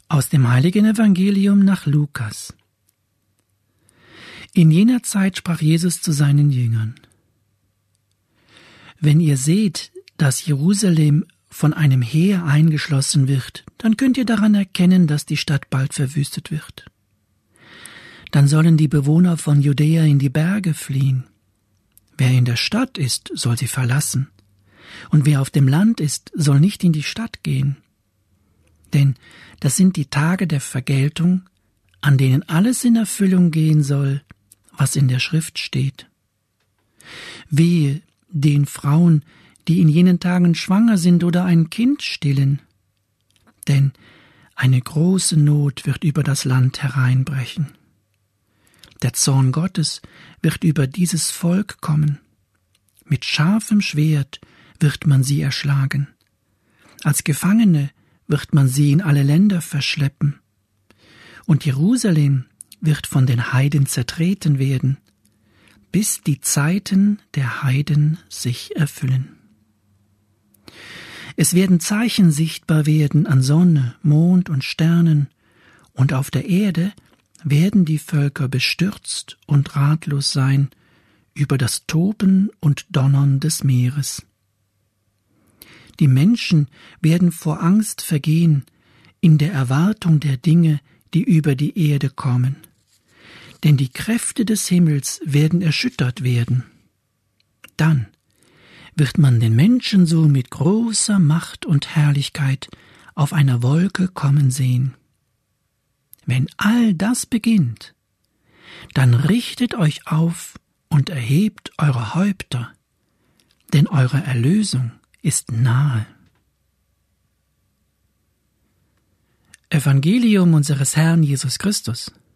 Aus dem Heiligen Evangelium nach Lukas. In jener Zeit sprach Jesus zu seinen Jüngern: Wenn ihr seht, dass Jerusalem von einem Heer eingeschlossen wird, dann könnt ihr daran erkennen, dass die Stadt bald verwüstet wird. Dann sollen die Bewohner von Judäa in die Berge fliehen. Wer in der Stadt ist, soll sie verlassen, und wer auf dem Land ist, soll nicht in die Stadt gehen. Denn das sind die Tage der Vergeltung, an denen alles in Erfüllung gehen soll, was in der Schrift steht. Wehe den Frauen, die in jenen Tagen schwanger sind oder ein Kind stillen, denn eine große Not wird über das Land hereinbrechen. Der Zorn Gottes wird über dieses Volk kommen. Mit scharfem Schwert wird man sie erschlagen. Als Gefangene wird man sie in alle Länder verschleppen. Und Jerusalem wird von den Heiden zertreten werden, bis die Zeiten der Heiden sich erfüllen. Es werden Zeichen sichtbar werden an Sonne, Mond und Sternen, und auf der Erde werden die Völker bestürzt und ratlos sein über das Toben und Donnern des Meeres. Die Menschen werden vor Angst vergehen in der Erwartung der Dinge, die über die Erde kommen. Denn die Kräfte des Himmels werden erschüttert werden. Dann wird man den Menschensohn mit großer Macht und Herrlichkeit auf einer Wolke kommen sehen. Wenn all das beginnt, dann richtet euch auf und erhebt eure Häupter, denn eure Erlösung ist nahe. Evangelium unseres Herrn Jesus Christus.